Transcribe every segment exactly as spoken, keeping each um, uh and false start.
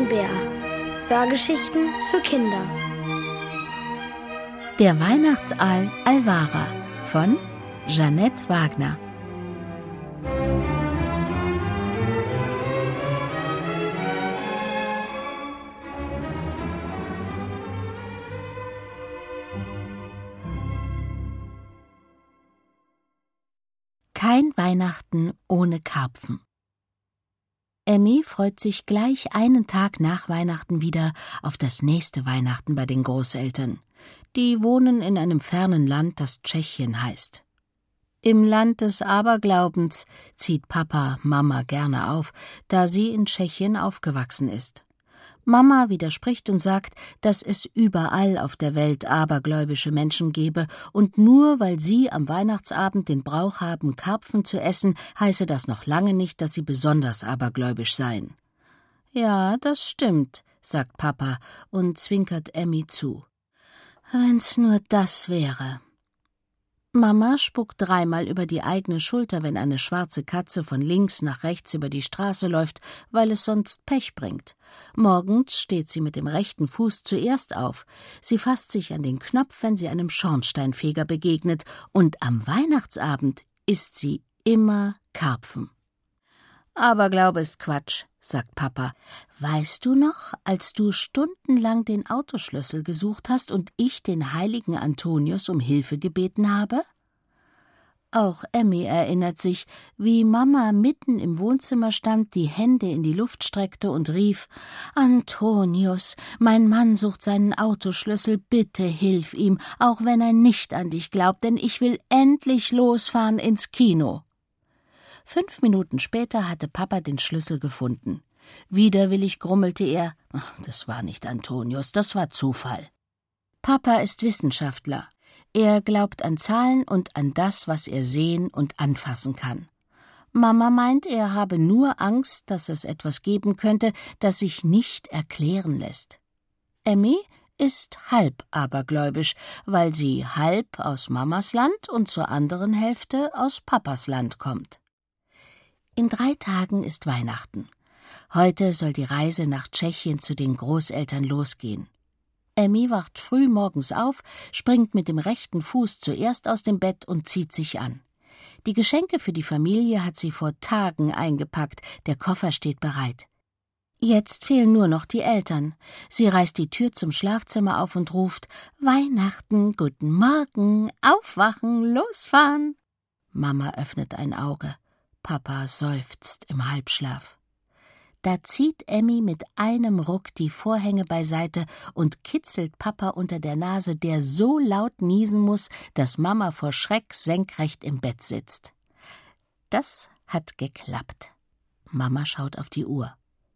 Bär. Hörgeschichten für Kinder. Der Weihnachtsaal Alvara von Jeanette Wagner. Kein Weihnachten ohne Karpfen. Emmy freut sich gleich einen Tag nach Weihnachten wieder auf das nächste Weihnachten bei den Großeltern. Die wohnen in einem fernen Land, das Tschechien heißt. Im Land des Aberglaubens zieht Papa Mama gerne auf, da sie in Tschechien aufgewachsen ist. Mama widerspricht und sagt, dass es überall auf der Welt abergläubische Menschen gebe und nur weil sie am Weihnachtsabend den Brauch haben, Karpfen zu essen, heiße das noch lange nicht, dass sie besonders abergläubisch seien. Ja, das stimmt, sagt Papa und zwinkert Emmy zu. Wenn's nur das wäre. Mama spuckt dreimal über die eigene Schulter, wenn eine schwarze Katze von links nach rechts über die Straße läuft, weil es sonst Pech bringt. Morgens steht sie mit dem rechten Fuß zuerst auf. Sie fasst sich an den Knopf, wenn sie einem Schornsteinfeger begegnet, und am Weihnachtsabend isst sie immer Karpfen. Aberglaube ist Quatsch, sagt Papa. Weißt du noch, als du stundenlang den Autoschlüssel gesucht hast und ich den heiligen Antonius um Hilfe gebeten habe? Auch Emmy erinnert sich, wie Mama mitten im Wohnzimmer stand, die Hände in die Luft streckte und rief: »Antonius, mein Mann sucht seinen Autoschlüssel, bitte hilf ihm, auch wenn er nicht an dich glaubt, denn ich will endlich losfahren ins Kino.« Fünf Minuten später hatte Papa den Schlüssel gefunden. Widerwillig grummelte er: »Das war nicht Antonius, das war Zufall.« Papa ist Wissenschaftler. Er glaubt an Zahlen und an das, was er sehen und anfassen kann. Mama meint, er habe nur Angst, dass es etwas geben könnte, das sich nicht erklären lässt. Emmy ist halb abergläubisch, weil sie halb aus Mamas Land und zur anderen Hälfte aus Papas Land kommt. In drei Tagen ist Weihnachten. Heute soll die Reise nach Tschechien zu den Großeltern losgehen. Emmy wacht früh morgens auf, springt mit dem rechten Fuß zuerst aus dem Bett und zieht sich an. Die Geschenke für die Familie hat sie vor Tagen eingepackt, der Koffer steht bereit. Jetzt fehlen nur noch die Eltern. Sie reißt die Tür zum Schlafzimmer auf und ruft: »Weihnachten, guten Morgen, aufwachen, losfahren!« Mama öffnet ein Auge. Papa seufzt im Halbschlaf. Da zieht Emmy mit einem Ruck die Vorhänge beiseite und kitzelt Papa unter der Nase, der so laut niesen muss, dass Mama vor Schreck senkrecht im Bett sitzt. Das hat geklappt. Mama schaut auf die Uhr.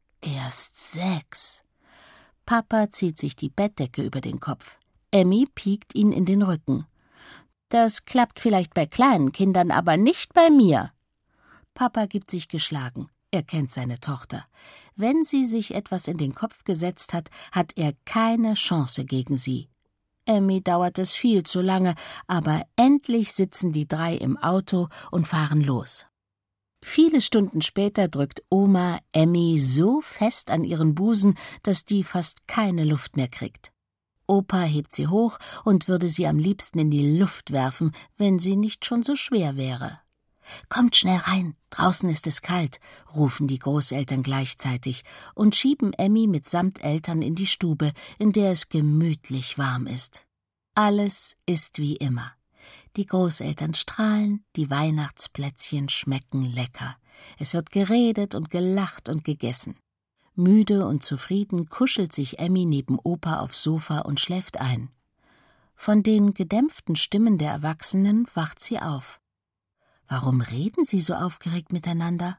Erst sechs. Papa zieht sich die Bettdecke über den Kopf. Emmy piekt ihn in den Rücken. Das klappt vielleicht bei kleinen Kindern, aber nicht bei mir. Papa gibt sich geschlagen. Er kennt seine Tochter. Wenn sie sich etwas in den Kopf gesetzt hat, hat er keine Chance gegen sie. Emmy dauert es viel zu lange, aber endlich sitzen die drei im Auto und fahren los. Viele Stunden später drückt Oma Emmy so fest an ihren Busen, dass die fast keine Luft mehr kriegt. Opa hebt sie hoch und würde sie am liebsten in die Luft werfen, wenn sie nicht schon so schwer wäre. »Kommt schnell rein, draußen ist es kalt«, rufen die Großeltern gleichzeitig und schieben Emmy mitsamt Eltern in die Stube, in der es gemütlich warm ist. Alles ist wie immer. Die Großeltern strahlen, die Weihnachtsplätzchen schmecken lecker. Es wird geredet und gelacht und gegessen. Müde und zufrieden kuschelt sich Emmy neben Opa aufs Sofa und schläft ein. Von den gedämpften Stimmen der Erwachsenen wacht sie auf. Warum reden sie so aufgeregt miteinander?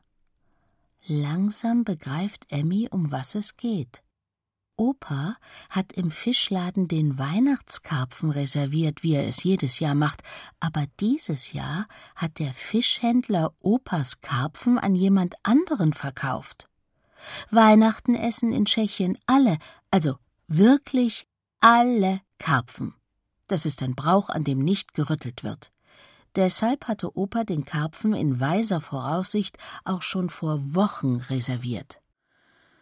Langsam begreift Emmy, um was es geht. Opa hat im Fischladen den Weihnachtskarpfen reserviert, wie er es jedes Jahr macht, aber dieses Jahr hat der Fischhändler Opas Karpfen an jemand anderen verkauft. Weihnachten essen in Tschechien alle, also wirklich alle Karpfen. Das ist ein Brauch, an dem nicht gerüttelt wird. Deshalb hatte Opa den Karpfen in weiser Voraussicht auch schon vor Wochen reserviert.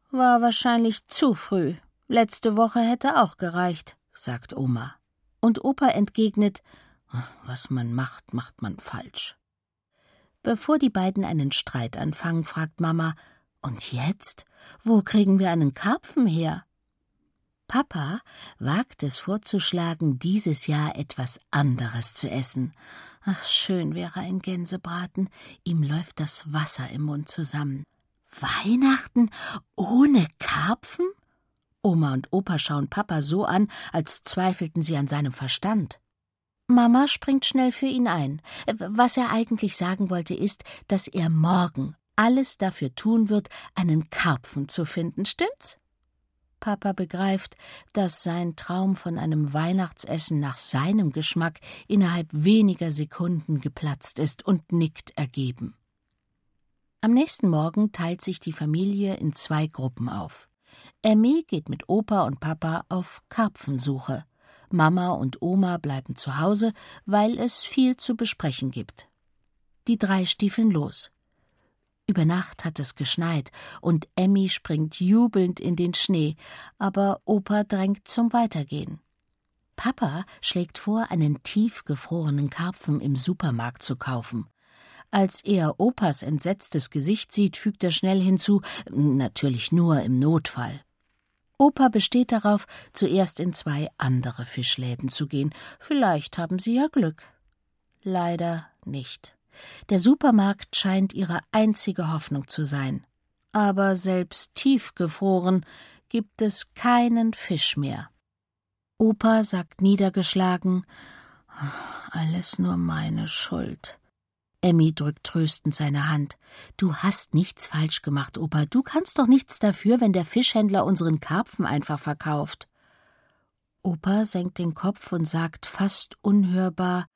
War wahrscheinlich zu früh. Letzte Woche hätte auch gereicht, sagt Oma. Und Opa entgegnet, was man macht, macht man falsch. Bevor die beiden einen Streit anfangen, fragt Mama, und jetzt? Wo kriegen wir einen Karpfen her? Papa wagt es vorzuschlagen, dieses Jahr etwas anderes zu essen. Ach, schön wäre ein Gänsebraten. Ihm läuft das Wasser im Mund zusammen. Weihnachten ohne Karpfen? Oma und Opa schauen Papa so an, als zweifelten sie an seinem Verstand. Mama springt schnell für ihn ein. Was er eigentlich sagen wollte, ist, dass er morgen alles dafür tun wird, einen Karpfen zu finden, stimmt's? Papa begreift, dass sein Traum von einem Weihnachtsessen nach seinem Geschmack innerhalb weniger Sekunden geplatzt ist und nickt ergeben. Am nächsten Morgen teilt sich die Familie in zwei Gruppen auf. Emmy geht mit Opa und Papa auf Karpfensuche. Mama und Oma bleiben zu Hause, weil es viel zu besprechen gibt. Die drei stiefeln los. Über Nacht hat es geschneit und Emmy springt jubelnd in den Schnee, aber Opa drängt zum Weitergehen. Papa schlägt vor, einen tiefgefrorenen Karpfen im Supermarkt zu kaufen. Als er Opas entsetztes Gesicht sieht, fügt er schnell hinzu, natürlich nur im Notfall. Opa besteht darauf, zuerst in zwei andere Fischläden zu gehen. Vielleicht haben sie ja Glück. Leider nicht. Der Supermarkt scheint ihre einzige Hoffnung zu sein. Aber selbst tiefgefroren gibt es keinen Fisch mehr. Opa sagt niedergeschlagen, »Alles nur meine Schuld.« Emmy drückt tröstend seine Hand. »Du hast nichts falsch gemacht, Opa. Du kannst doch nichts dafür, wenn der Fischhändler unseren Karpfen einfach verkauft.« Opa senkt den Kopf und sagt fast unhörbar,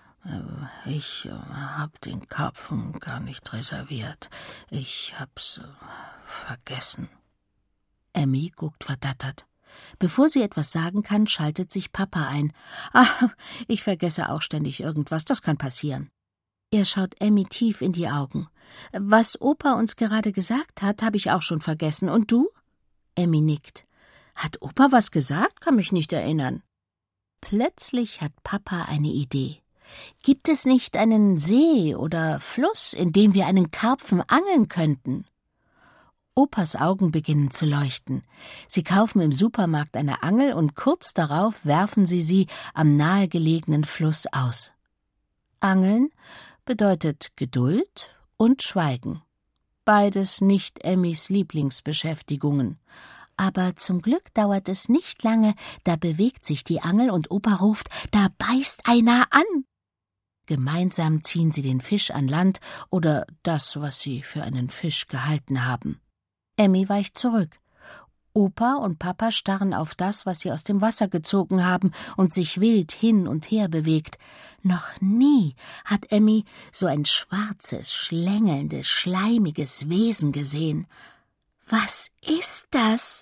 »Ich äh, hab den Karpfen gar nicht reserviert. Ich hab's äh, vergessen.« Emmy guckt verdattert. Bevor sie etwas sagen kann, schaltet sich Papa ein. »Ach, ich vergesse auch ständig irgendwas. Das kann passieren.« Er schaut Emmy tief in die Augen. »Was Opa uns gerade gesagt hat, habe ich auch schon vergessen. Und du?« Emmy nickt. »Hat Opa was gesagt? Kann mich nicht erinnern.« Plötzlich hat Papa eine Idee. »Gibt es nicht einen See oder Fluss, in dem wir einen Karpfen angeln könnten?« Opas Augen beginnen zu leuchten. Sie kaufen im Supermarkt eine Angel und kurz darauf werfen sie sie am nahegelegenen Fluss aus. Angeln bedeutet Geduld und Schweigen. Beides nicht Emmys Lieblingsbeschäftigungen. Aber zum Glück dauert es nicht lange, da bewegt sich die Angel und Opa ruft, »Da beißt einer an!« Gemeinsam ziehen sie den Fisch an Land oder das, was sie für einen Fisch gehalten haben. Emmy weicht zurück. Opa und Papa starren auf das, was sie aus dem Wasser gezogen haben und sich wild hin und her bewegt. Noch nie hat Emmy so ein schwarzes, schlängelndes, schleimiges Wesen gesehen. »Was ist das?«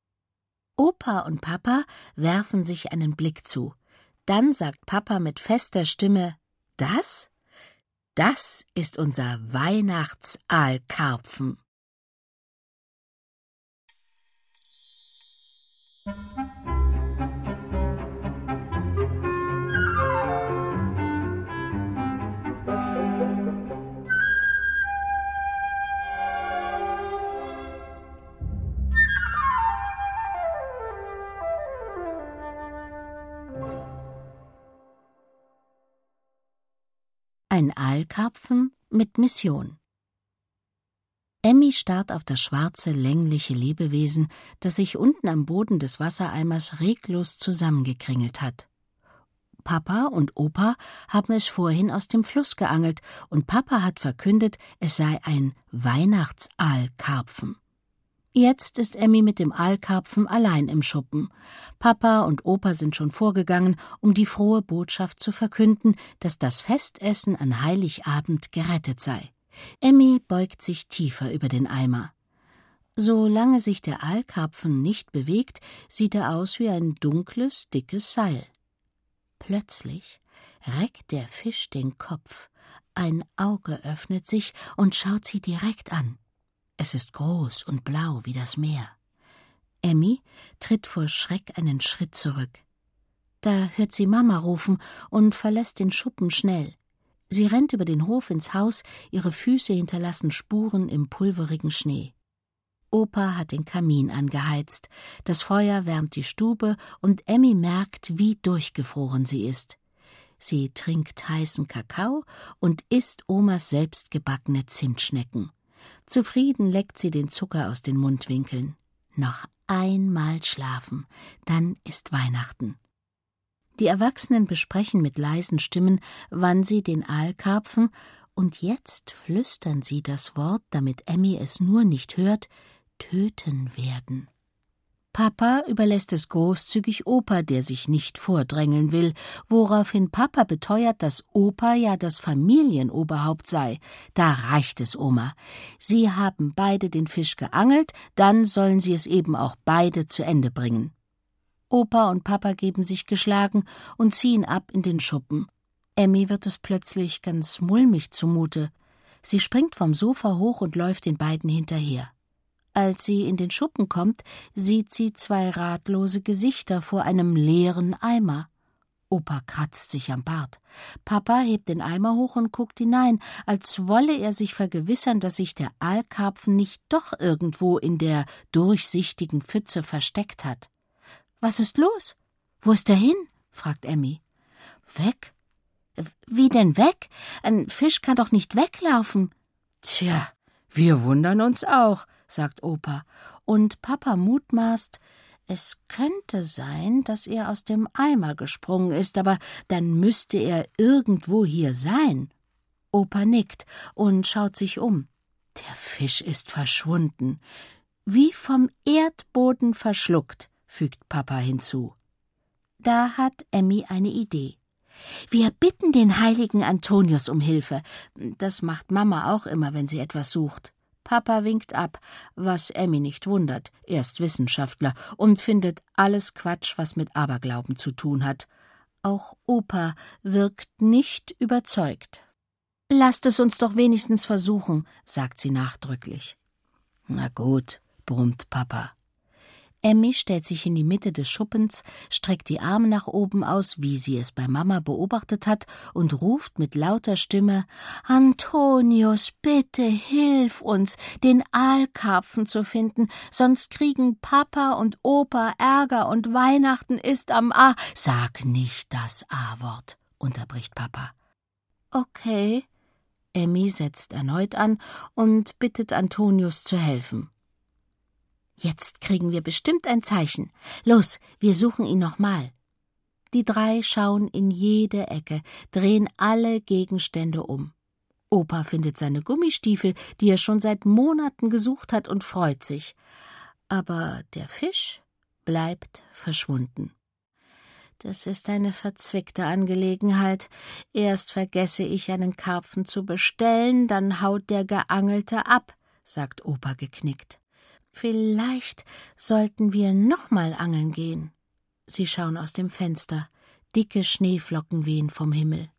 Opa und Papa werfen sich einen Blick zu. Dann sagt Papa mit fester Stimme, »Das? Das ist unser Weihnachtsaalkarpfen.« Ein Aalkarpfen mit Mission. Emmy starrt auf das schwarze, längliche Lebewesen, das sich unten am Boden des Wassereimers reglos zusammengekringelt hat. Papa und Opa haben es vorhin aus dem Fluss geangelt, und Papa hat verkündet, es sei ein Weihnachtsaalkarpfen. Jetzt ist Emmy mit dem Aalkarpfen allein im Schuppen. Papa und Opa sind schon vorgegangen, um die frohe Botschaft zu verkünden, dass das Festessen an Heiligabend gerettet sei. Emmy beugt sich tiefer über den Eimer. Solange sich der Aalkarpfen nicht bewegt, sieht er aus wie ein dunkles, dickes Seil. Plötzlich reckt der Fisch den Kopf. Ein Auge öffnet sich und schaut sie direkt an. Es ist groß und blau wie das Meer. Emmy tritt vor Schreck einen Schritt zurück. Da hört sie Mama rufen und verlässt den Schuppen schnell. Sie rennt über den Hof ins Haus, ihre Füße hinterlassen Spuren im pulverigen Schnee. Opa hat den Kamin angeheizt, das Feuer wärmt die Stube und Emmy merkt, wie durchgefroren sie ist. Sie trinkt heißen Kakao und isst Omas selbstgebackene Zimtschnecken. Zufrieden leckt sie den Zucker aus den Mundwinkeln. Noch einmal schlafen, dann ist Weihnachten. Die Erwachsenen besprechen mit leisen Stimmen, wann sie den Aalkarpfen, und jetzt flüstern sie das Wort, damit Emmy es nur nicht hört, töten werden. Papa überlässt es großzügig Opa, der sich nicht vordrängeln will, woraufhin Papa beteuert, dass Opa ja das Familienoberhaupt sei. Da reicht es Oma. Sie haben beide den Fisch geangelt, dann sollen sie es eben auch beide zu Ende bringen. Opa und Papa geben sich geschlagen und ziehen ab in den Schuppen. Emmy wird es plötzlich ganz mulmig zumute. Sie springt vom Sofa hoch und läuft den beiden hinterher. Als sie in den Schuppen kommt, sieht sie zwei ratlose Gesichter vor einem leeren Eimer. Opa kratzt sich am Bart. Papa hebt den Eimer hoch und guckt hinein, als wolle er sich vergewissern, dass sich der Aalkarpfen nicht doch irgendwo in der durchsichtigen Pfütze versteckt hat. »Was ist los? Wo ist er hin?« fragt Emmy. »Weg? Wie denn weg? Ein Fisch kann doch nicht weglaufen.« »Tja, wir wundern uns auch«, sagt Opa, und Papa mutmaßt, es könnte sein, dass er aus dem Eimer gesprungen ist, aber dann müsste er irgendwo hier sein. Opa nickt und schaut sich um. Der Fisch ist verschwunden, wie vom Erdboden verschluckt, fügt Papa hinzu. Da hat Emmy eine Idee. Wir bitten den heiligen Antonius um Hilfe. Das macht Mama auch immer, wenn sie etwas sucht. Papa winkt ab, was Emmy nicht wundert. Er ist Wissenschaftler und findet alles Quatsch, was mit Aberglauben zu tun hat. Auch Opa wirkt nicht überzeugt. »Lasst es uns doch wenigstens versuchen«, sagt sie nachdrücklich. »Na gut«, brummt Papa. Emmy stellt sich in die Mitte des Schuppens, streckt die Arme nach oben aus, wie sie es bei Mama beobachtet hat, und ruft mit lauter Stimme: »Antonius, bitte hilf uns, den Aalkarpfen zu finden, sonst kriegen Papa und Opa Ärger und Weihnachten ist am A...« »Sag nicht das A-Wort«, unterbricht Papa. »Okay.« Emmy setzt erneut an und bittet Antonius zu helfen. »Jetzt kriegen wir bestimmt ein Zeichen. Los, wir suchen ihn nochmal.« Die drei schauen in jede Ecke, drehen alle Gegenstände um. Opa findet seine Gummistiefel, die er schon seit Monaten gesucht hat, und freut sich. Aber der Fisch bleibt verschwunden. Das ist eine verzwickte Angelegenheit. Erst vergesse ich, einen Karpfen zu bestellen, dann haut der Geangelte ab, sagt Opa geknickt. Vielleicht sollten wir noch mal angeln gehen. Sie schauen aus dem Fenster. Dicke Schneeflocken wehen vom Himmel.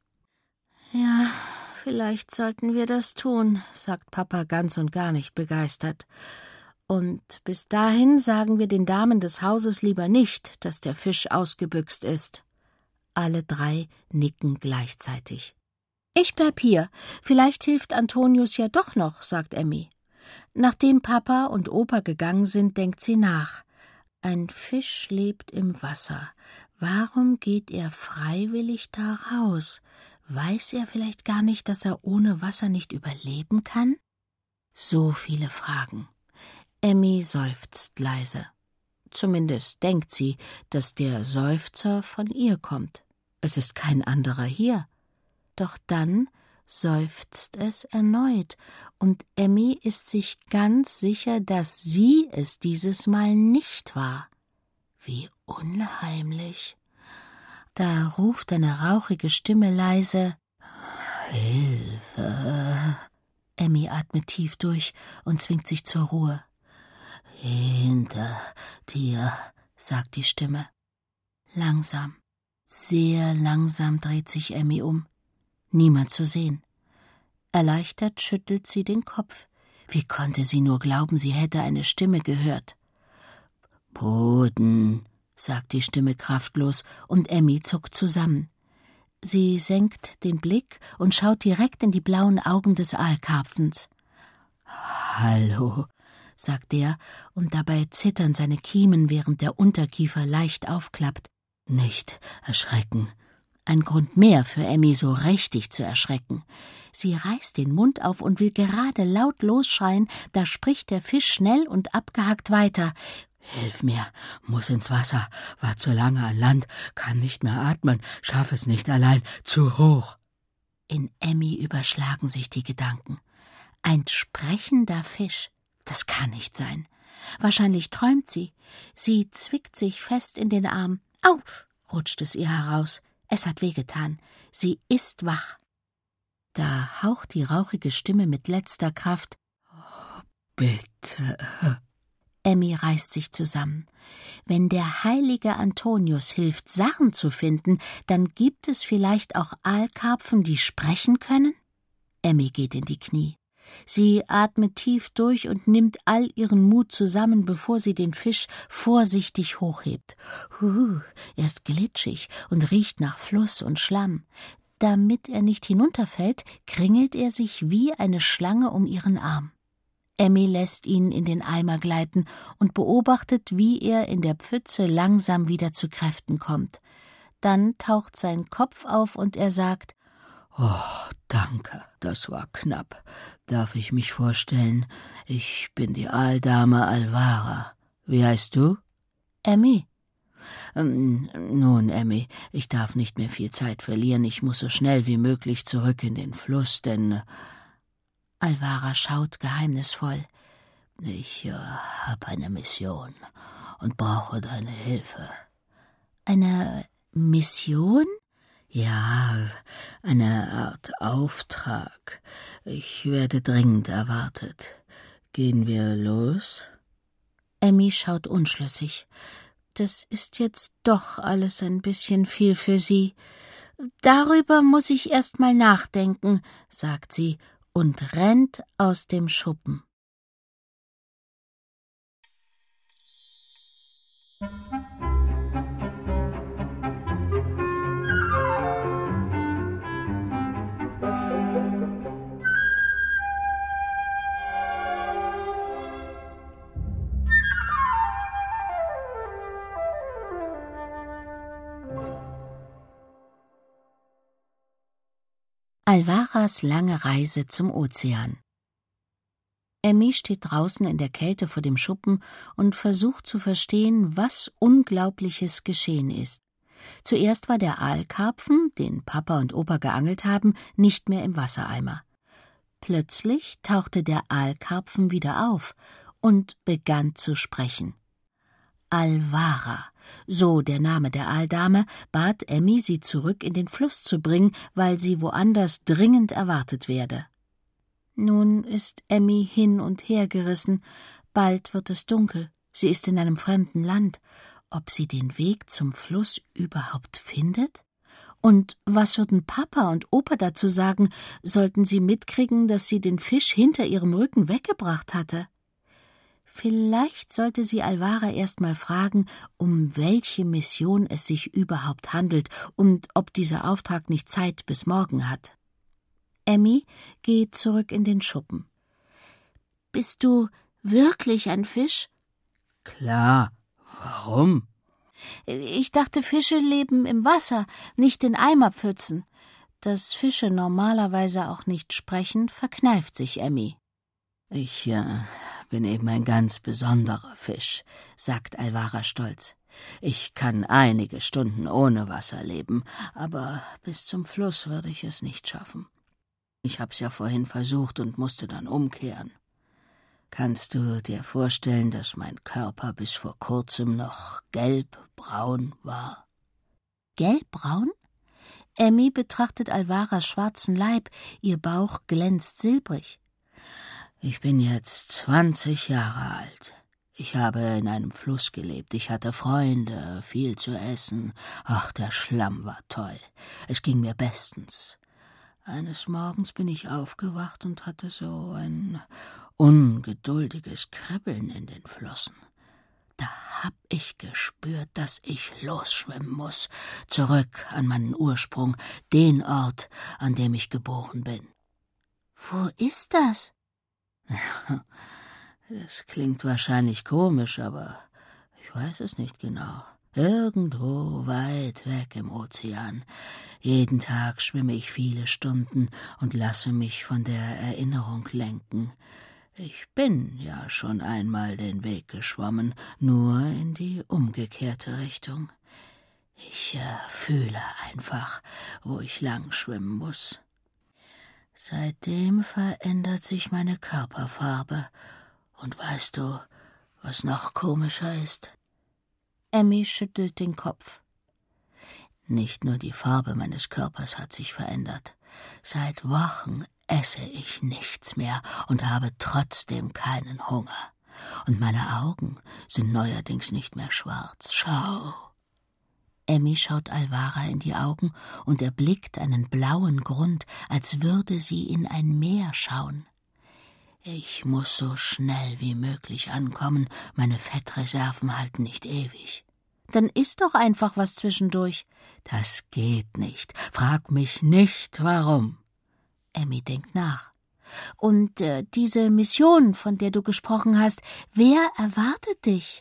Ja, vielleicht sollten wir das tun, sagt Papa ganz und gar nicht begeistert. Und bis dahin sagen wir den Damen des Hauses lieber nicht, dass der Fisch ausgebüxt ist. Alle drei nicken gleichzeitig. Ich bleib hier. Vielleicht hilft Antonius ja doch noch, sagt Emmy. Nachdem Papa und Opa gegangen sind, denkt sie nach. Ein Fisch lebt im Wasser. Warum geht er freiwillig da raus? Weiß er vielleicht gar nicht, dass er ohne Wasser nicht überleben kann? So viele Fragen. Emmy seufzt leise. Zumindest denkt sie, dass der Seufzer von ihr kommt. Es ist kein anderer hier. Doch dann seufzt es erneut, und Emmy ist sich ganz sicher, dass sie es dieses Mal nicht war. Wie unheimlich. Da ruft eine rauchige Stimme leise: »Hilfe!« Emmy atmet tief durch und zwingt sich zur Ruhe. »Hinter dir«, sagt die Stimme. Langsam, sehr langsam dreht sich Emmy um. Niemand zu sehen. Erleichtert schüttelt sie den Kopf. Wie konnte sie nur glauben, sie hätte eine Stimme gehört? »Boden«, sagt die Stimme kraftlos, und Emmy zuckt zusammen. Sie senkt den Blick und schaut direkt in die blauen Augen des Aalkarpfens. »Hallo«, sagt er, und dabei zittern seine Kiemen, während der Unterkiefer leicht aufklappt. »Nicht erschrecken.« Ein Grund mehr für Emmy, so richtig zu erschrecken. Sie reißt den Mund auf und will gerade laut losschreien, da spricht der Fisch schnell und abgehackt weiter. »Hilf mir, muss ins Wasser, war zu lange an Land, kann nicht mehr atmen, schaff es nicht allein, zu hoch.« In Emmy überschlagen sich die Gedanken. Ein sprechender Fisch, das kann nicht sein. Wahrscheinlich träumt sie. Sie zwickt sich fest in den Arm. »Au«, rutscht es ihr heraus. Es hat wehgetan. Sie ist wach. Da haucht die rauchige Stimme mit letzter Kraft. »Oh, bitte.« Emmy reißt sich zusammen. Wenn der heilige Antonius hilft, Sachen zu finden, dann gibt es vielleicht auch Aalkarpfen, die sprechen können? Emmy geht in die Knie. Sie atmet tief durch und nimmt all ihren Mut zusammen, bevor sie den Fisch vorsichtig hochhebt. Huh, er ist glitschig und riecht nach Fluss und Schlamm. Damit er nicht hinunterfällt, kringelt er sich wie eine Schlange um ihren Arm. Emmy lässt ihn in den Eimer gleiten und beobachtet, wie er in der Pfütze langsam wieder zu Kräften kommt. Dann taucht sein Kopf auf und er sagt: »Oh, danke, das war knapp. Darf ich mich vorstellen? Ich bin die Aaldame Alvara. Wie heißt du?« »Emmy.« Ähm, »Nun, Emmy, ich darf nicht mehr viel Zeit verlieren. Ich muss so schnell wie möglich zurück in den Fluss, denn...« Alvara schaut geheimnisvoll. »Ich äh, habe eine Mission und brauche deine Hilfe.« »Eine Mission?« »Ja, eine Art Auftrag. Ich werde dringend erwartet. Gehen wir los?« Emmy schaut unschlüssig. Das ist jetzt doch alles ein bisschen viel für sie. »Darüber muss ich erst mal nachdenken«, sagt sie und rennt aus dem Schuppen. Alvaras lange Reise zum Ozean. Emmy steht draußen in der Kälte vor dem Schuppen und versucht zu verstehen, was Unglaubliches geschehen ist. Zuerst war der Aalkarpfen, den Papa und Opa geangelt haben, nicht mehr im Wassereimer. Plötzlich tauchte der Aalkarpfen wieder auf und begann zu sprechen. Alvara, so der Name der Aaldame, bat Emmy, sie zurück in den Fluss zu bringen, weil sie woanders dringend erwartet werde. Nun ist Emmy hin und her gerissen. Bald wird es dunkel. Sie ist in einem fremden Land. Ob sie den Weg zum Fluss überhaupt findet? Und was würden Papa und Opa dazu sagen, sollten sie mitkriegen, dass sie den Fisch hinter ihrem Rücken weggebracht hatte? Vielleicht sollte sie Alvara erst mal fragen, um welche Mission es sich überhaupt handelt und ob dieser Auftrag nicht Zeit bis morgen hat. Emmy geht zurück in den Schuppen. »Bist du wirklich ein Fisch?« »Klar. Warum?« »Ich dachte, Fische leben im Wasser, nicht in Eimerpfützen. Dass Fische normalerweise auch nicht sprechen, verkneift sich Emmy.« »Ich äh, bin eben ein ganz besonderer Fisch«, sagt Alvara stolz. »Ich kann einige Stunden ohne Wasser leben, aber bis zum Fluss würde ich es nicht schaffen. Ich hab's ja vorhin versucht und musste dann umkehren. Kannst du dir vorstellen, dass mein Körper bis vor kurzem noch gelbbraun war?« »Gelbbraun?« Emmy betrachtet Alvaras schwarzen Leib, ihr Bauch glänzt silbrig. »Ich bin jetzt zwanzig Jahre alt. Ich habe in einem Fluss gelebt, ich hatte Freunde, viel zu essen. Ach, der Schlamm war toll. Es ging mir bestens. Eines Morgens bin ich aufgewacht und hatte so ein ungeduldiges Kribbeln in den Flossen. Da hab ich gespürt, dass ich losschwimmen muss, zurück an meinen Ursprung, den Ort, an dem ich geboren bin. Wo ist das? Ja, das klingt wahrscheinlich komisch, aber ich weiß es nicht genau. Irgendwo weit weg im Ozean. Jeden Tag schwimme ich viele Stunden und lasse mich von der Erinnerung lenken. Ich bin ja schon einmal den Weg geschwommen, nur in die umgekehrte Richtung. Ich äh, fühle einfach, wo ich lang schwimmen muss. Seitdem verändert sich meine Körperfarbe. Und weißt du, was noch komischer ist? Emmy schüttelt den Kopf. Nicht nur die Farbe meines Körpers hat sich verändert. Seit Wochen esse ich nichts mehr und habe trotzdem keinen Hunger. Und meine Augen sind neuerdings nicht mehr schwarz. Schau. Emmy schaut Alvara in die Augen und erblickt einen blauen Grund, als würde sie in ein Meer schauen. Ich muss so schnell wie möglich ankommen, meine Fettreserven halten nicht ewig. Dann isst doch einfach was zwischendurch. Das geht nicht. Frag mich nicht, warum. Emmy denkt nach. Und äh, diese Mission, von der du gesprochen hast, wer erwartet dich?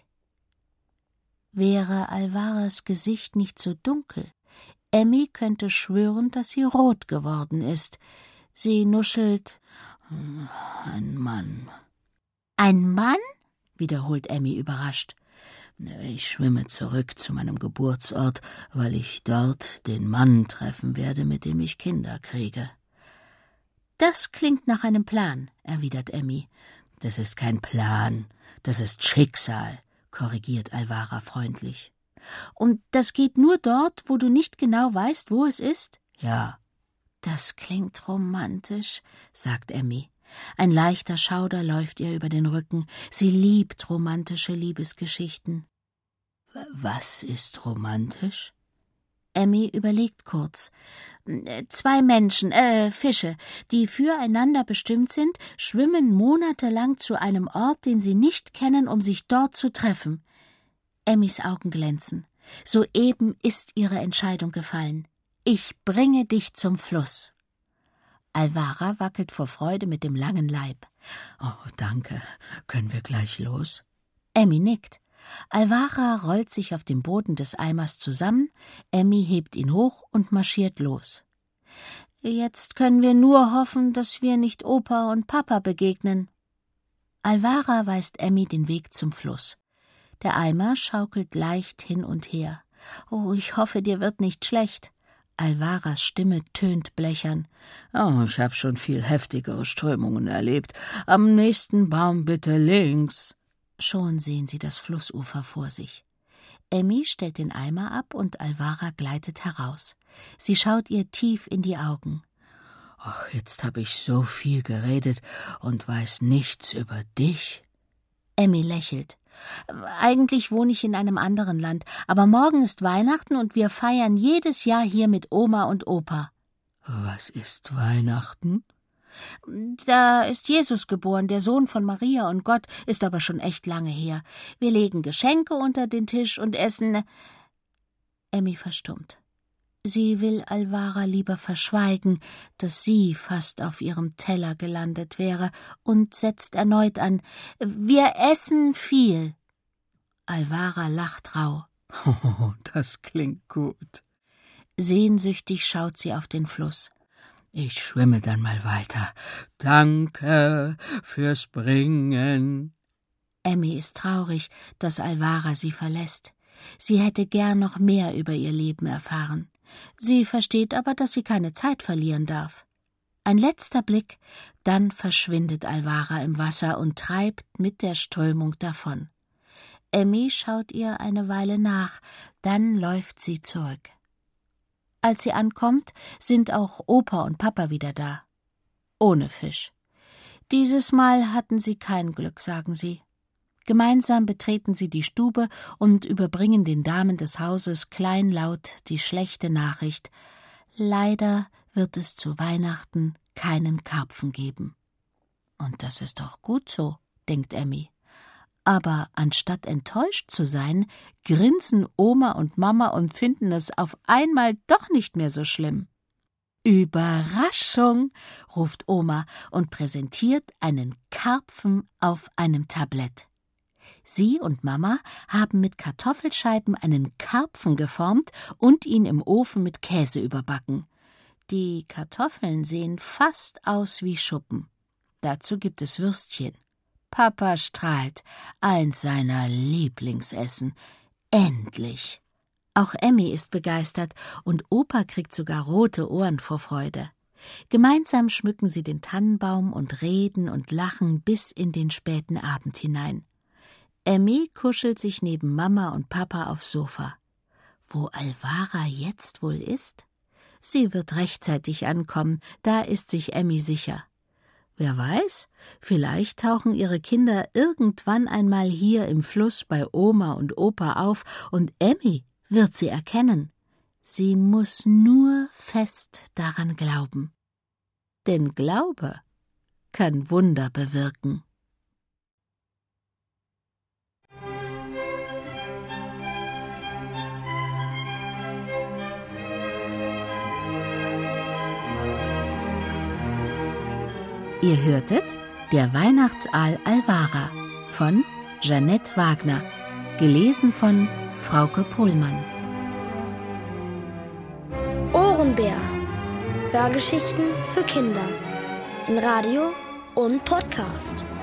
Wäre Alvaras Gesicht nicht so dunkel, Emmy könnte schwören, dass sie rot geworden ist. Sie nuschelt: Ein Mann. Ein Mann? Wiederholt Emmy überrascht. Ich schwimme zurück zu meinem Geburtsort, weil ich dort den Mann treffen werde, mit dem ich Kinder kriege. Das klingt nach einem Plan, erwidert Emmy. Das ist kein Plan, das ist Schicksal, korrigiert Alvara freundlich. Und das geht nur dort, wo du nicht genau weißt, wo es ist? Ja. Das klingt romantisch, sagt Emmy. Ein leichter Schauder läuft ihr über den Rücken. Sie liebt romantische Liebesgeschichten. Was ist romantisch? Emmy überlegt kurz. Zwei Menschen, äh, Fische, die füreinander bestimmt sind, schwimmen monatelang zu einem Ort, den sie nicht kennen, um sich dort zu treffen. Emmys Augen glänzen. Soeben ist ihre Entscheidung gefallen. Ich bringe dich zum Fluss. Alvara wackelt vor Freude mit dem langen Leib. Oh, danke. Können wir gleich los? Emmy nickt. Alvara rollt sich auf dem Boden des Eimers zusammen, Emmy hebt ihn hoch und marschiert los. Jetzt können wir nur hoffen, dass wir nicht Opa und Papa begegnen. Alvara weist Emmy den Weg zum Fluss. Der Eimer schaukelt leicht hin und her. Oh, ich hoffe, dir wird nicht schlecht. Alvaras Stimme tönt blechern. Oh, ich habe schon viel heftigere Strömungen erlebt. Am nächsten Baum bitte links. Schon sehen sie das Flussufer vor sich. Emmy stellt den Eimer ab und Alvara gleitet heraus. Sie schaut ihr tief in die Augen. Ach, jetzt habe ich so viel geredet und weiß nichts über dich. Emmy lächelt. Eigentlich wohne ich in einem anderen Land, aber morgen ist Weihnachten und wir feiern jedes Jahr hier mit Oma und Opa. Was ist Weihnachten? Da ist Jesus geboren, der Sohn von Maria und Gott, ist aber schon echt lange her. Wir legen Geschenke unter den Tisch und essen. Emmy verstummt. Sie will Alvara lieber verschweigen, dass sie fast auf ihrem Teller gelandet wäre, und setzt erneut an: Wir essen viel. Alvara lacht rau. Oh, das klingt gut. Sehnsüchtig schaut sie auf den Fluss. Ich schwimme dann mal weiter. Danke fürs Bringen. Emmy ist traurig, dass Alvara sie verlässt. Sie hätte gern noch mehr über ihr Leben erfahren. Sie versteht aber, dass sie keine Zeit verlieren darf. Ein letzter Blick, dann verschwindet Alvara im Wasser und treibt mit der Strömung davon. Emmy schaut ihr eine Weile nach, dann läuft sie zurück. Als sie ankommt, sind auch Opa und Papa wieder da. Ohne Fisch. Dieses Mal hatten sie kein Glück, sagen sie. Gemeinsam betreten sie die Stube und überbringen den Damen des Hauses kleinlaut die schlechte Nachricht: Leider wird es zu Weihnachten keinen Karpfen geben. Und das ist doch gut so, denkt Emmy. Aber anstatt enttäuscht zu sein, grinsen Oma und Mama und finden es auf einmal doch nicht mehr so schlimm. »Überraschung«, ruft Oma und präsentiert einen Karpfen auf einem Tablett. Sie und Mama haben mit Kartoffelscheiben einen Karpfen geformt und ihn im Ofen mit Käse überbacken. Die Kartoffeln sehen fast aus wie Schuppen. Dazu gibt es Würstchen. Papa strahlt, eins seiner Lieblingsessen. Endlich! Auch Emmy ist begeistert und Opa kriegt sogar rote Ohren vor Freude. Gemeinsam schmücken sie den Tannenbaum und reden und lachen bis in den späten Abend hinein. Emmy kuschelt sich neben Mama und Papa aufs Sofa. Wo Alvara jetzt wohl ist? Sie wird rechtzeitig ankommen, da ist sich Emmy sicher. Wer weiß, vielleicht tauchen ihre Kinder irgendwann einmal hier im Fluss bei Oma und Opa auf und Emmy wird sie erkennen. Sie muss nur fest daran glauben. Denn Glaube kann Wunder bewirken. Ihr hörtet Der Weihnachtsaal Alvara von Jeanette Wagner, gelesen von Frauke Pohlmann. Ohrenbär. Hörgeschichten für Kinder. In Radio und Podcast.